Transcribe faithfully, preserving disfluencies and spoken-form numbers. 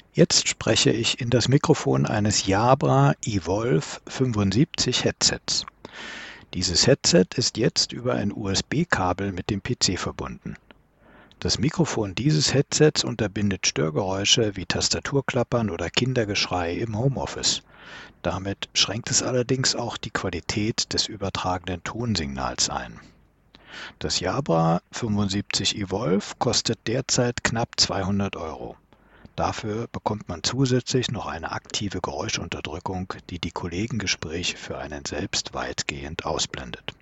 Jetzt spreche ich in das Mikrofon eines Jabra Evolve fünfundsiebzig Headsets. Dieses Headset ist jetzt über ein U S B-Kabel mit dem P C verbunden. Das Mikrofon dieses Headsets unterbindet Störgeräusche wie Tastaturklappern oder Kindergeschrei im Homeoffice. Damit schränkt es allerdings auch die Qualität des übertragenen Tonsignals ein. Das Jabra fünfundsiebzig Evolve kostet derzeit knapp zweihundert Euro. Dafür bekommt man zusätzlich noch eine aktive Geräuschunterdrückung, die die Kollegengespräche für einen selbst weitgehend ausblendet.